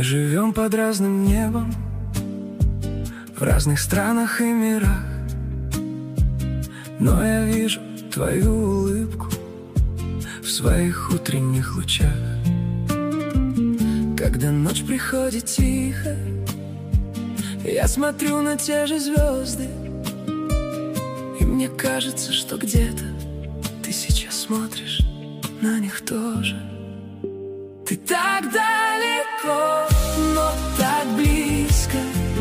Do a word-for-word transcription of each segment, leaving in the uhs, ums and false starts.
Мы живем под разным небом, в разных странах и мирах, но я вижу твою улыбку в своих утренних лучах. Когда ночь приходит тихо, я смотрю на те же звезды, и мне кажется, что где-то ты сейчас смотришь на них тоже. Ты так далеко, но так близко,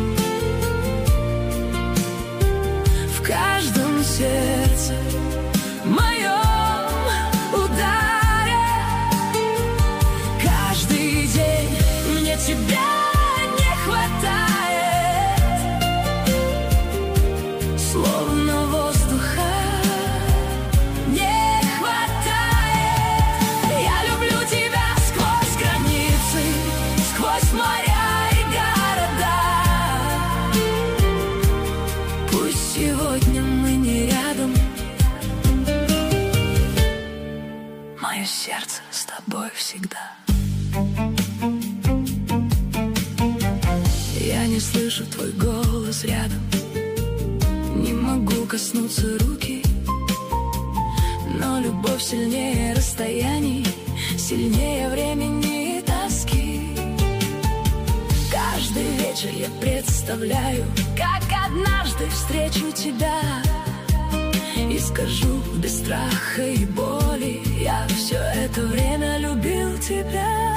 в каждом сердце моем ударе. Каждый день мне тебя не хватает, словно воздуха не хватает. Я люблю тебя сквозь границы, сквозь моря и города. Пусть сегодня мы не рядом, мое сердце с тобой всегда. Я не слышу твой голос рядом, не могу коснуться руки, но любовь сильнее расстояний, сильнее времени и тоски. Каждый вечер я представляю, как однажды встречу тебя, и скажу без страха и боли: я все это время любил тебя.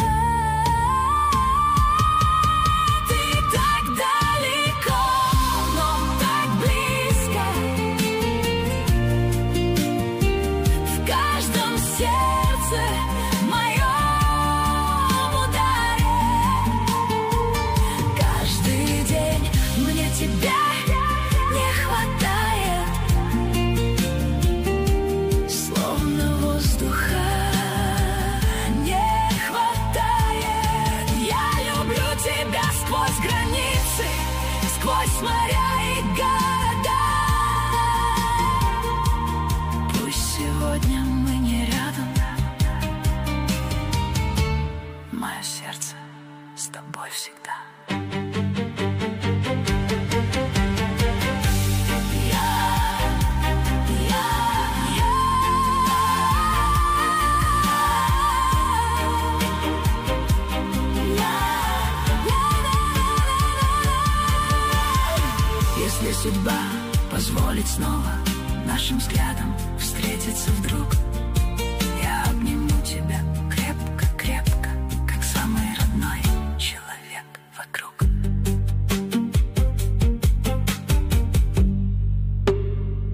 Сквозь моря и города. Пусть сегодня мы не рядом, мое сердце с тобой всегда. Если судьба позволит снова нашим взглядом встретиться вдруг,